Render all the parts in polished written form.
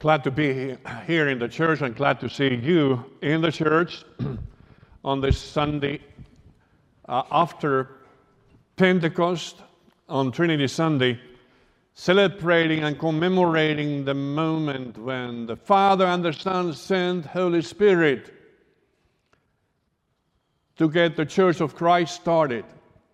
Glad to be here in the church and glad to see you in the church on this Sunday after Pentecost on Trinity Sunday, celebrating and commemorating the moment when the Father and the Son sent Holy Spirit to get the Church of Christ started.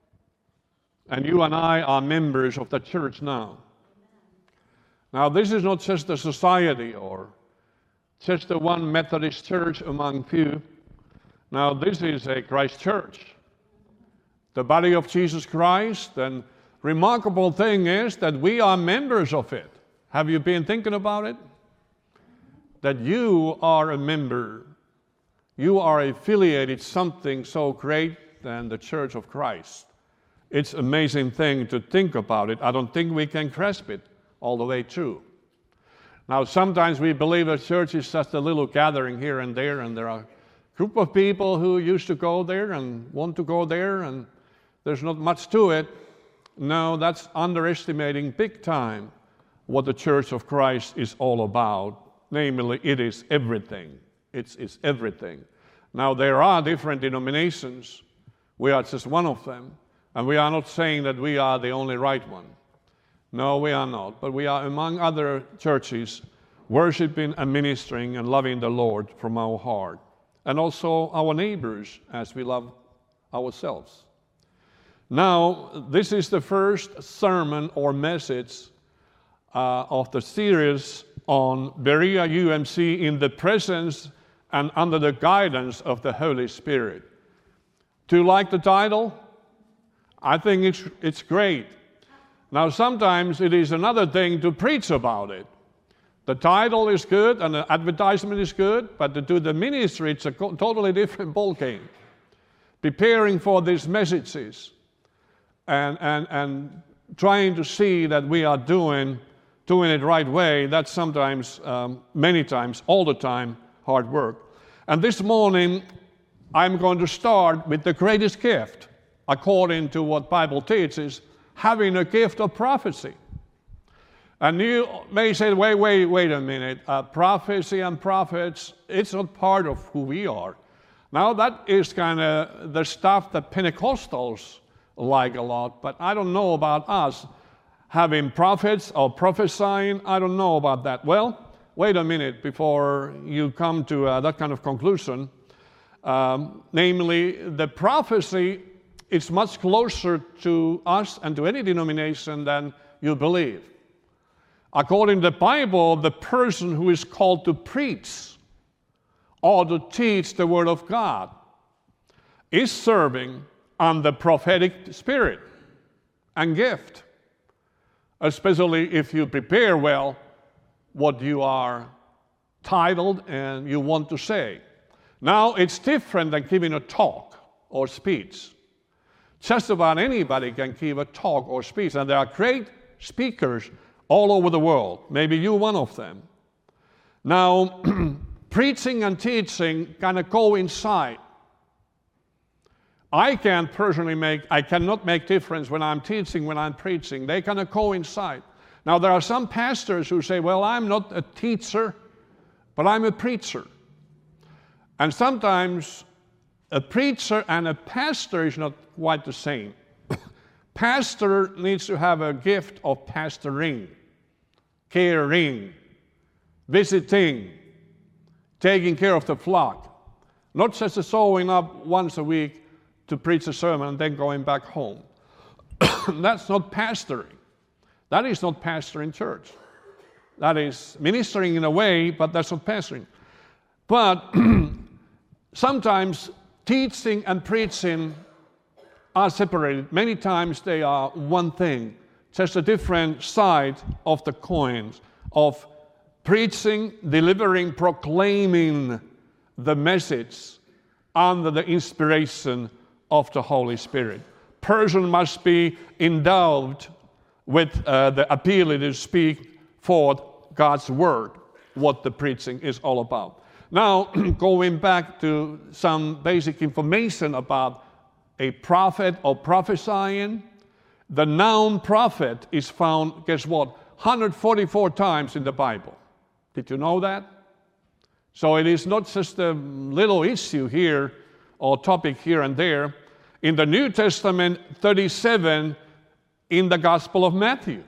And you and I are members of the church now. Now, this is not just a society or just the one Methodist church among few. Now, this is a Christ church, the body of Jesus Christ, and remarkable thing is that we are members of it. Have you been thinking about it? That you are a member. You are affiliated something so great than the Church of Christ. It's an amazing thing to think about it. I don't think we can grasp it all the way through. Now, sometimes we believe a church is just a little gathering here and there are a group of people who used to go there and want to go there, and there's not much to it. No, that's underestimating big time what the Church of Christ is all about. Namely, it is everything. It's everything. Now, there are different denominations. We are just one of them. And we are not saying that we are the only right one. No, we are not. But we are among other churches worshiping and ministering and loving the Lord from our heart. And also our neighbors as we love ourselves. Now, this is the first sermon or message of the series on Berea UMC in the presence and under the guidance of the Holy Spirit. Do you like the title? I think it's great. Now, sometimes it is another thing to preach about it. The title is good and the advertisement is good, but to do the ministry, it's a totally different ballgame. Preparing for these messages and trying to see that we are doing it right way, that's sometimes, many times, all the time, hard work. And this morning, I'm going to start with the greatest gift, according to what Bible teaches, having a gift of prophecy. And you may say, wait a minute, prophecy and prophets, it's not part of who we are. Now that is kind of the stuff that Pentecostals like a lot, but I don't know about us having prophets or prophesying. I don't know about that. Well, wait a minute before you come to that kind of conclusion. Namely, the prophecy is much closer to us and to any denomination than you believe. According to the Bible, the person who is called to preach or to teach the Word of God is serving on the prophetic spirit and gift, especially if you prepare well what you are titled and you want to say. Now, it's different than giving a talk or speech. Just about anybody can give a talk or speech, and there are great speakers all over the world. Maybe you're one of them. Now, preaching and teaching kind of coincide. I cannot make difference when I'm teaching, when I'm preaching. They kind of coincide. Now, there are some pastors who say, well, I'm not a teacher, but I'm a preacher. And sometimes a preacher and a pastor is not quite the same. Pastor needs to have a gift of pastoring, caring, visiting, taking care of the flock. Not just showing up once a week to preach a sermon and then going back home. That's not pastoring. That is not pastoring church. That is ministering in a way, but that's not pastoring. But sometimes teaching and preaching are separated. Many times they are one thing, just a different side of the coin of preaching, delivering, proclaiming the message under the inspiration of the Holy Spirit. Person must be endowed with the ability to speak forth God's word, what the preaching is all about. Now, going back to some basic information about a prophet or prophesying, the noun prophet is found, guess what, 144 times in the Bible. Did you know that? So it is not just a little issue here or topic here and there. In the New Testament, 37 in the Gospel of Matthew,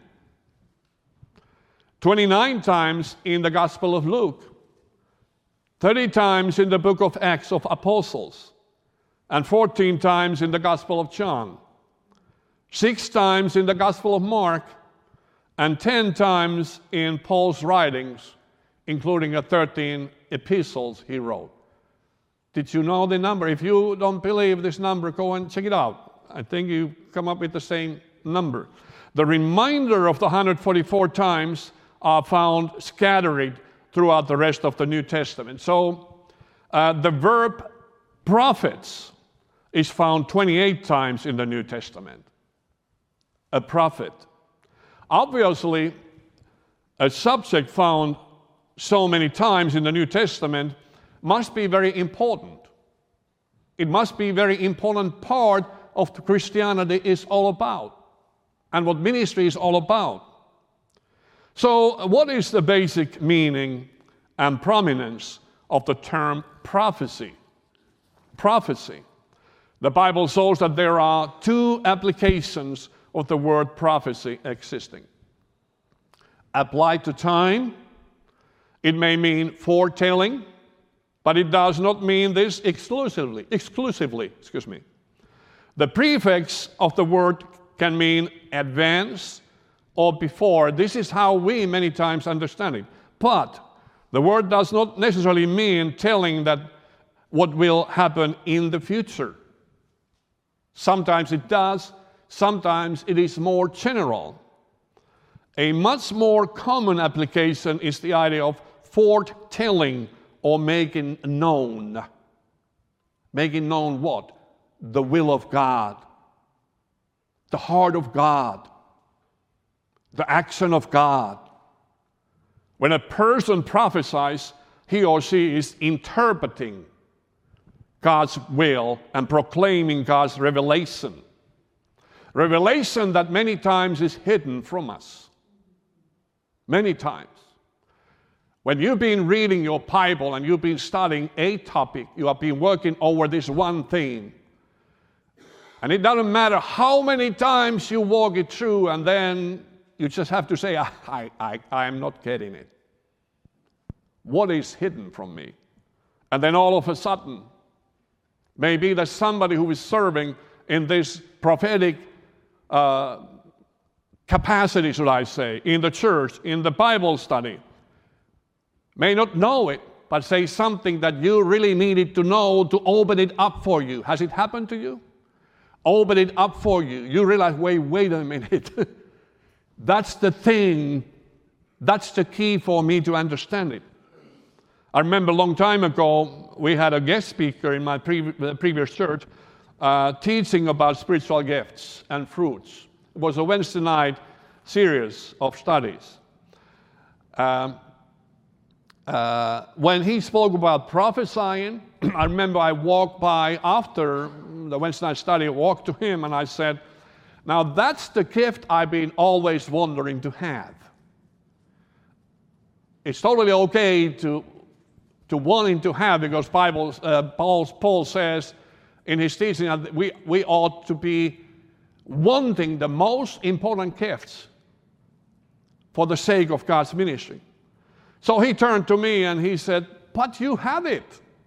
29 times in the Gospel of Luke, 30 times in the book of Acts of Apostles, and 14 times in the Gospel of John, 6 times in the Gospel of Mark, and 10 times in Paul's writings, including the 13 epistles he wrote. Did you know the number? If you don't believe this number, go and check it out. I think you come up with the same number. The remainder of the 144 times are found scattered throughout the rest of the New Testament. So the verb prophets is found 28 times in the New Testament. A prophet. Obviously, a subject found so many times in the New Testament must be very important. It must be a very important part of what Christianity is all about and what ministry is all about. So what is the basic meaning and prominence of the term prophecy? Prophecy. The Bible shows that there are 2 applications of the word prophecy existing. Applied to time, it may mean foretelling, but it does not mean this exclusively. The prefix of the word can mean advance or before. This is how we many times understand it. But the word does not necessarily mean telling that what will happen in the future. Sometimes it does, sometimes it is more general. A much more common application is the idea of foretelling or making known. Making known what? The will of God, the heart of God, the action of God. When a person prophesies, he or she is interpreting God's will and proclaiming God's revelation. Revelation that many times is hidden from us. Many times. When you've been reading your Bible and you've been studying a topic, you have been working over this one theme. And it doesn't matter how many times you walk it through, and then you just have to say, I am not getting it. What is hidden from me? And then all of a sudden, maybe there's somebody who is serving in this prophetic capacity, should I say, in the church, in the Bible study, may not know it, but say something that you really needed to know to open it up for you. Has it happened to you? Open it up for you. You realize, wait a minute. That's the thing. That's the key for me to understand it. I remember a long time ago, we had a guest speaker in my previous church teaching about spiritual gifts and fruits. It was a Wednesday night series of studies. When he spoke about prophesying, I remember I walked by after the Wednesday night study, walked to him and I said, now that's the gift I've been always wanting to have. It's totally okay to wanting to have, because Paul says in his teaching that we ought to be wanting the most important gifts for the sake of God's ministry. So he turned to me and he said, but you have it.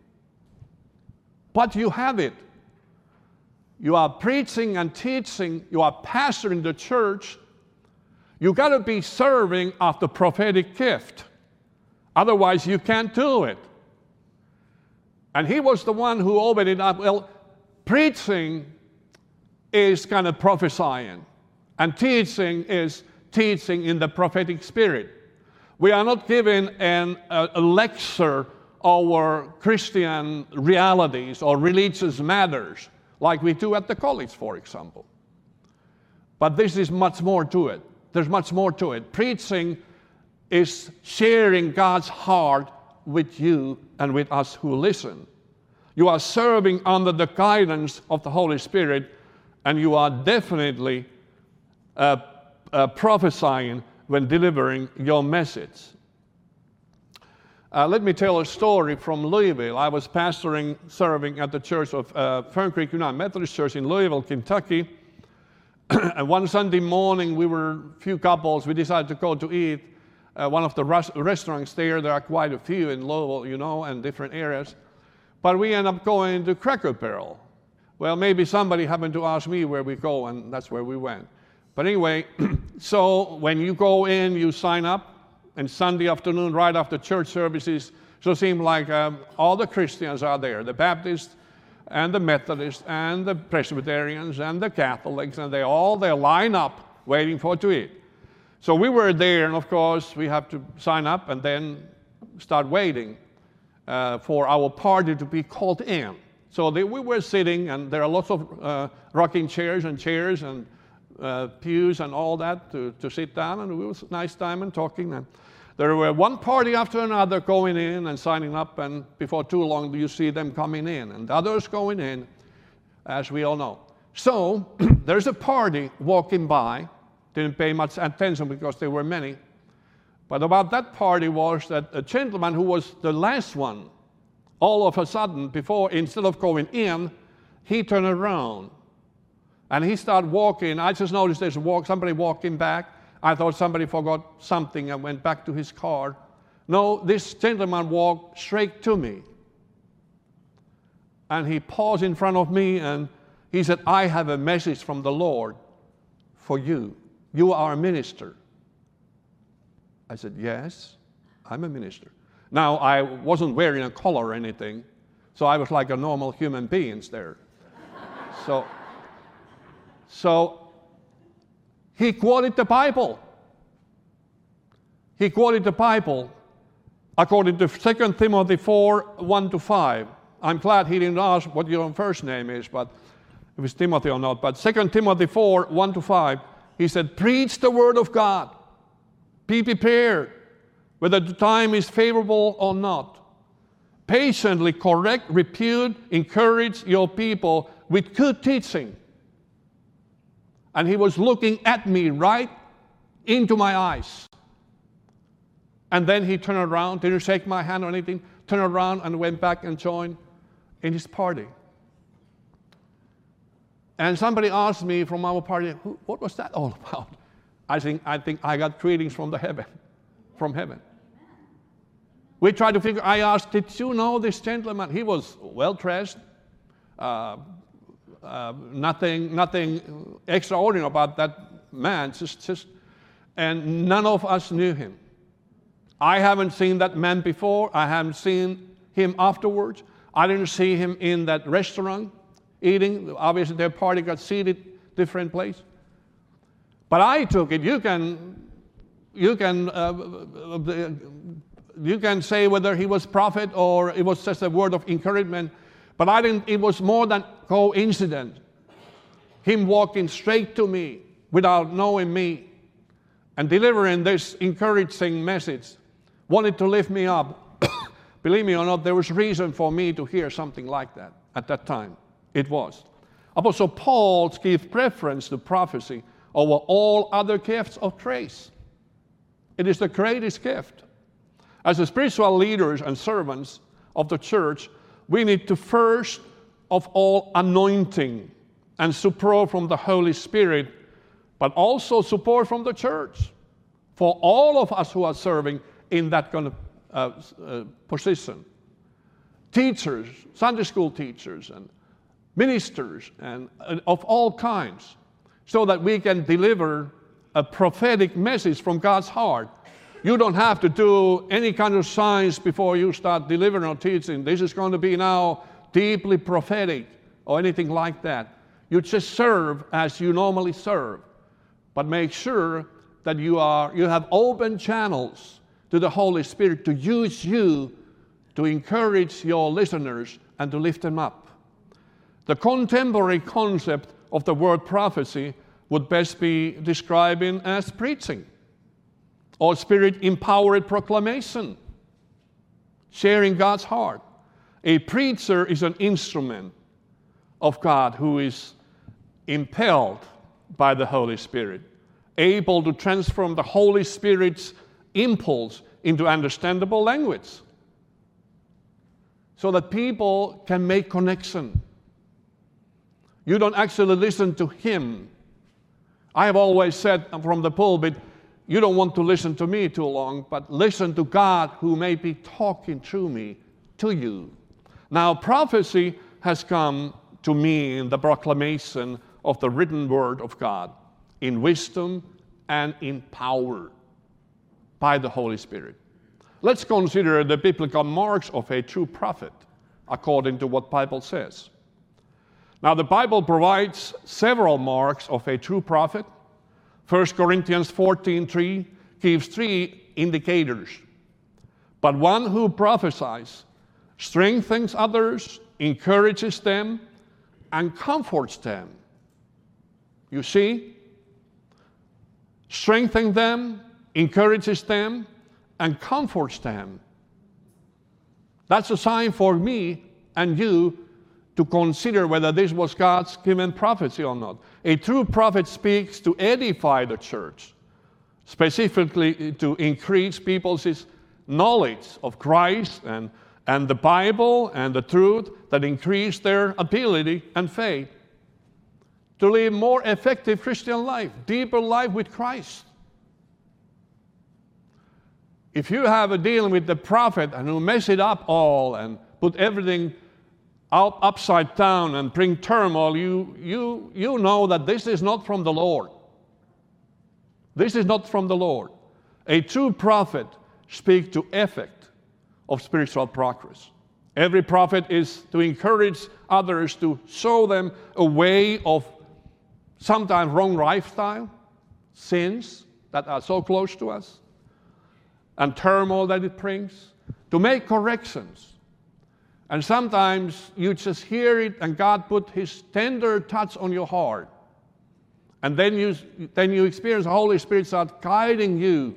But you have it. You are preaching and teaching. You are pastoring the church. You got to be serving of the prophetic gift. Otherwise, you can't do it. And he was the one who opened it up. Well, preaching is kind of prophesying, and teaching is teaching in the prophetic spirit. We are not given a lecture over Christian realities or religious matters like we do at the college, for example. But this is much more to it. There's much more to it. Preaching is sharing God's heart with you and with us who listen. You are serving under the guidance of the Holy Spirit, and you are definitely prophesying when delivering your message. Let me tell a story from Louisville. I was serving at the church of Fern Creek United Methodist Church in Louisville, Kentucky. And one Sunday morning, we were a few couples. We decided to go to eat. One of the restaurants there are quite a few in Louisville, and different areas. But we ended up going to Cracker Barrel. Well, maybe somebody happened to ask me where we go, and that's where we went. But anyway, so when you go in, you sign up. And Sunday afternoon, right after church services, so it seemed like all the Christians are there, the Baptists and the Methodists and the Presbyterians and the Catholics, and they line up waiting to eat. So we were there, and of course, we have to sign up and then start waiting for our party to be called in. So we were sitting, and there are lots of rocking chairs and pews and all that to sit down, and it was a nice time and talking. And there were one party after another going in and signing up, and before too long you see them coming in, and others going in, as we all know. So there's a party walking by. Didn't pay much attention because there were many. But about that party was that a gentleman who was the last one, all of a sudden, instead of going in, he turned around. And he started walking. I just noticed there's somebody walking back. I thought somebody forgot something and went back to his car. No, this gentleman walked straight to me. And he paused in front of me and he said, "I have a message from the Lord for you. You are a minister." I said, "Yes, I'm a minister." Now, I wasn't wearing a collar or anything, so I was like a normal human being there. So he quoted the Bible. He quoted the Bible according to 2 Timothy 4:1-5. I'm glad he didn't ask what your first name is, but if it's Timothy or not. But 2 Timothy 4:1-5, he said, "Preach the word of God. Be prepared, whether the time is favorable or not. Patiently correct, rebuke, encourage your people with good teaching." And he was looking at me right into my eyes. And then he turned around, didn't shake my hand or anything, turned around and went back and joined in his party. And somebody asked me from our party, "What was that all about?" I think I got greetings from heaven. We tried to figure. I asked, "Did you know this gentleman?" He was well dressed. Nothing extraordinary about that man. And none of us knew him. I haven't seen that man before. I haven't seen him afterwards. I didn't see him in that restaurant eating. Obviously, their party got seated different place. But I took it. You can say whether he was prophet or it was just a word of encouragement. But I didn't. It was more than coincidence. Him walking straight to me without knowing me and delivering this encouraging message, wanted to lift me up. Believe me or not, there was reason for me to hear something like that at that time. It was. Apostle Paul gave preference to prophecy over all other gifts of grace. It is the greatest gift. As the spiritual leaders and servants of the church, we need to first of all anointing and support from the Holy Spirit, but also support from the church for all of us who are serving in that kind of position. Teachers, Sunday school teachers, and ministers, and of all kinds, so that we can deliver a prophetic message from God's heart. You don't have to do any kind of signs before you start delivering or teaching. This is going to be now deeply prophetic or anything like that. You just serve as you normally serve, but make sure that you have open channels to the Holy Spirit to use you to encourage your listeners and to lift them up. The contemporary concept of the word prophecy would best be describing as preaching, or spirit-empowered proclamation, sharing God's heart. A preacher is an instrument of God who is impelled by the Holy Spirit, able to transform the Holy Spirit's impulse into understandable language. so that people can make connection. You don't actually listen to him. I have always said from the pulpit, you don't want to listen to me too long, but listen to God who may be talking through me to you. Now, prophecy has come to me in the proclamation of the written word of God, in wisdom and in power by the Holy Spirit. Let's consider the biblical marks of a true prophet, according to what the Bible says. Now, the Bible provides several marks of a true prophet. 1 Corinthians 14:3 gives 3 indicators. But one who prophesies strengthens others, encourages them, and comforts them. You see? Strengthens them, encourages them, and comforts them. That's a sign for me and you to consider whether this was God's given prophecy or not. A true prophet speaks to edify the church, specifically to increase people's knowledge of Christ and the Bible and the truth, that increase their ability and faith to live more effective Christian life, deeper life with Christ. If you have a deal with the prophet and who mess it up all and put everything upside down and bring turmoil, you know that this is not from the Lord. This is not from the Lord. A true prophet speaks to effect of spiritual progress. Every prophet is to encourage others, to show them a way of sometimes wrong lifestyle, sins that are so close to us, and turmoil that it brings, to make corrections. And sometimes you just hear it and God put his tender touch on your heart. And then you experience the Holy Spirit start guiding you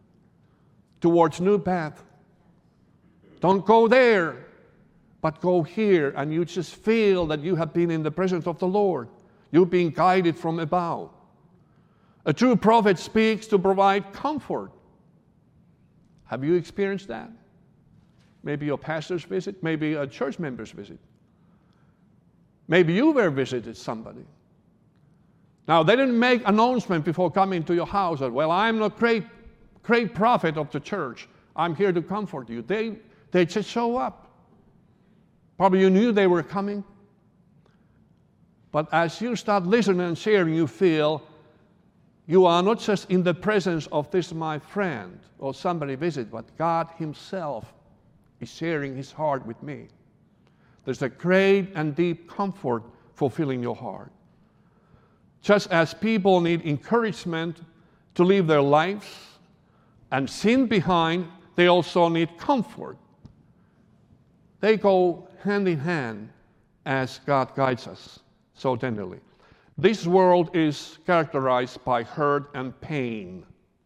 towards new path. Don't go there, but go here, and you just feel that you have been in the presence of the Lord. You're being guided from above. A true prophet speaks to provide comfort. Have you experienced that? Maybe your pastor's visit, maybe a church member's visit. Maybe you were visited somebody. Now, they didn't make announcement before coming to your house that, well, I'm not great prophet of the church. I'm here to comfort you. They just show up. Probably you knew they were coming. But as you start listening and sharing, you feel you are not just in the presence of this my friend or somebody visit, but God himself is sharing his heart with me. There's a great and deep comfort fulfilling your heart. Just as people need encouragement to live their lives and sin behind, they also need comfort. They go hand in hand as God guides us so tenderly. This world is characterized by hurt and pain.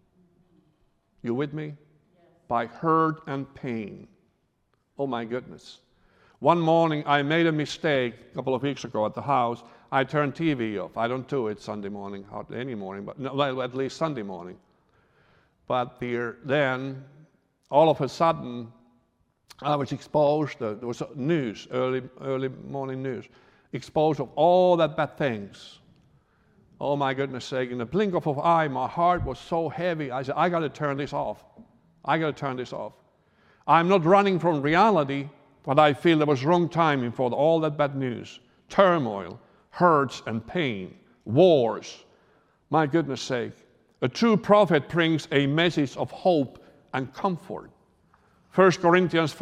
You with me? Yes. By hurt and pain. Oh my goodness. One morning I made a mistake a couple of weeks ago at the house. I turned TV off. I don't do it Sunday morning, hardly any morning, but no, at least Sunday morning. But then, all of a sudden, I was exposed. There was news, early morning news, exposed of all that bad things. Oh my goodness sake, in the blink of an eye, my heart was so heavy. I said, I got to turn this off. I got to turn this off. I'm not running from reality, but I feel there was wrong timing for all that bad news. Turmoil, hurts and pain, wars. My goodness sake. A true prophet brings a message of hope and comfort. 1 Corinthians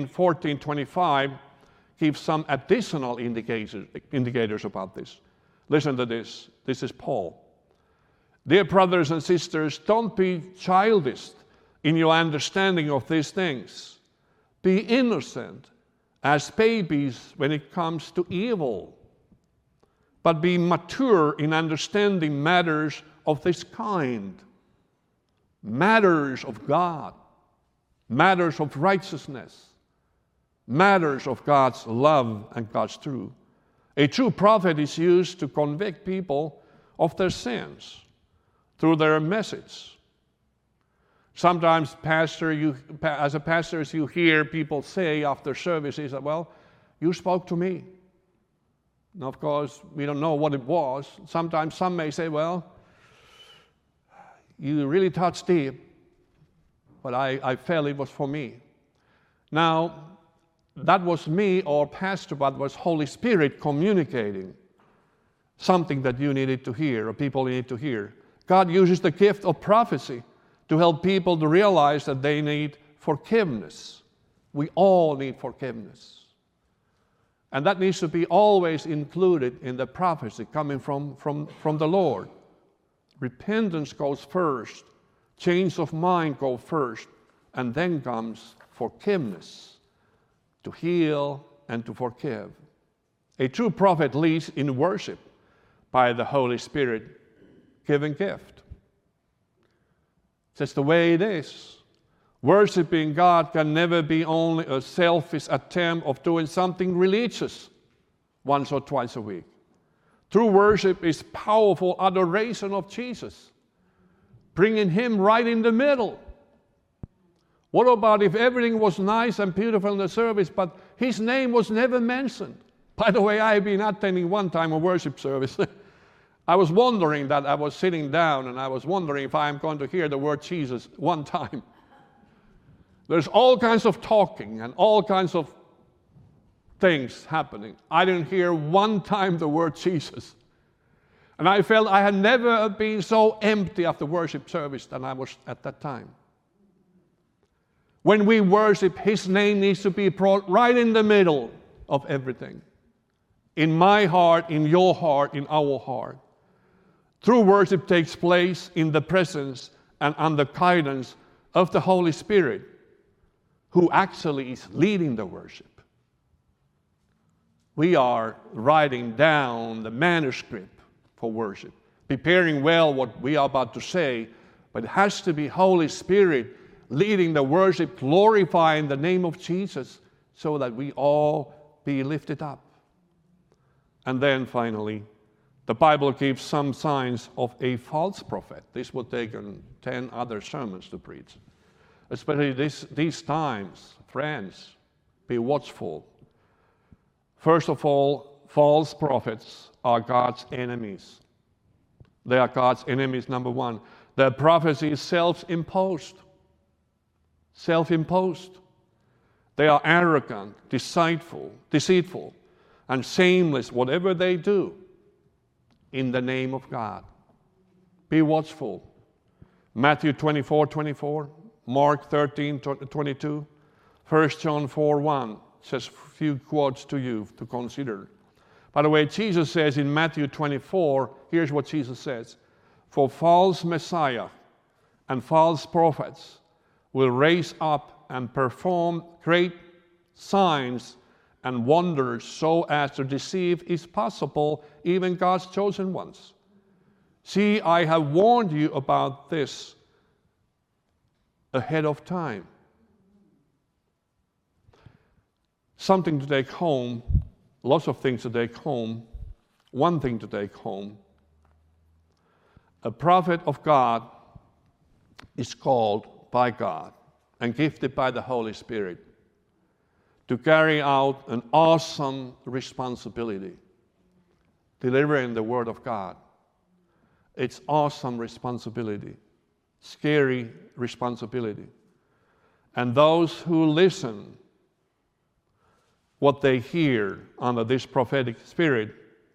14:25 gives some additional indicators about this. Listen to this. This is Paul. Dear brothers and sisters, don't be childish in your understanding of these things. Be innocent as babies when it comes to evil, but be mature in understanding matters of this kind. Matters of God, matters of righteousness, matters of God's love and God's truth. A true prophet is used to convict people of their sins through their message. Sometimes, as a pastor, you hear people say after services, well, you spoke to me. And of course, we don't know what it was. Sometimes some may say, well, you really touched deep, but I felt it was for me. Now, that was me or pastor, but was Holy Spirit communicating something that you needed to hear, or people need to hear. God uses the gift of prophecy to help people to realize that they need forgiveness. We all need forgiveness. And that needs to be always included in the prophecy coming from the Lord. Repentance goes first, change of mind goes first, and then comes forgiveness, to heal and to forgive. A true prophet leads in worship by the Holy Spirit given gift. That's the way it is. Worshipping God can never be only a selfish attempt of doing something religious once or twice a week. True worship is powerful adoration of Jesus, bringing Him right in the middle. What about if everything was nice and beautiful in the service, but His name was never mentioned? By the way, I've been attending one time a worship service. I was wondering that I was sitting down and I was wondering if I'm going to hear the word Jesus one time. There's all kinds of talking and all kinds of things happening. I didn't hear one time the word Jesus. And I felt I had never been so empty after worship service than I was at that time. When we worship, His name needs to be brought right in the middle of everything. In my heart, in your heart, in our heart. True worship takes place in the presence and under guidance of the Holy Spirit, who actually is leading the worship. We are writing down the manuscript for worship, preparing well what we are about to say, but it has to be Holy Spirit leading the worship, glorifying the name of Jesus, so that we all be lifted up. And then finally, the Bible gives some signs of a false prophet. This would take 10 other sermons to preach. Especially these times, friends, be watchful. First of all, false prophets are God's enemies. They are God's enemies, number one. Their prophecy is self-imposed. Self-imposed. They are arrogant, deceitful, and shameless, whatever they do, in the name of God. Be watchful. Matthew 24:24, Mark 13:22, 1 John 4:1, says a few quotes to you to consider. By the way, Jesus says in Matthew 24, here's what Jesus says: for false Messiah and false prophets will raise up and perform great signs and wonders so as to deceive, if possible, even God's chosen ones. See, I have warned you about this ahead of time. Something to take home, lots of things to take home. One thing to take home: a prophet of God is called by God and gifted by the Holy Spirit to carry out an awesome responsibility, delivering the Word of God. It's awesome responsibility, scary responsibility. And those who listen, what they hear under this prophetic spirit,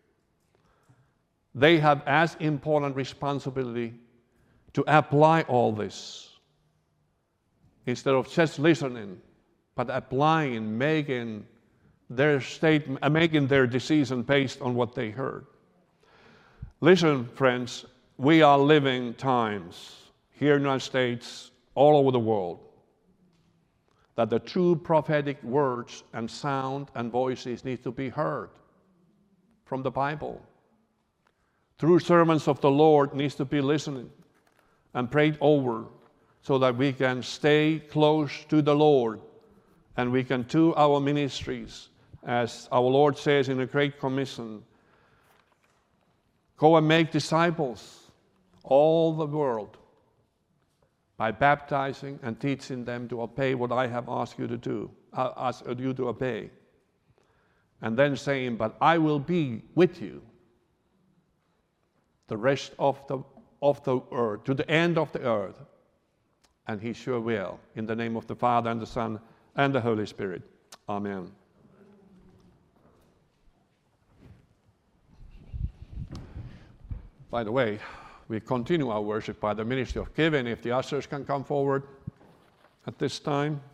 they have as important responsibility to apply all this instead of just listening, but applying, making their statement, making their decision based on what they heard. Listen, friends, we are living times here in the United States, all over the world, that the true prophetic words and sound and voices need to be heard from the Bible. True servants of the Lord needs to be listened and prayed over so that we can stay close to the Lord and we can do our ministries, as our Lord says in the Great Commission. Go and make disciples all the world. by baptizing and teaching them to obey what I have asked you to do, asked you to obey. And then saying, but I will be with you the rest of the earth, to the end of the earth. And he sure will. In the name of the Father, and the Son, and the Holy Spirit. Amen. By the way, we continue our worship by the ministry of giving. If the ushers can come forward at this time.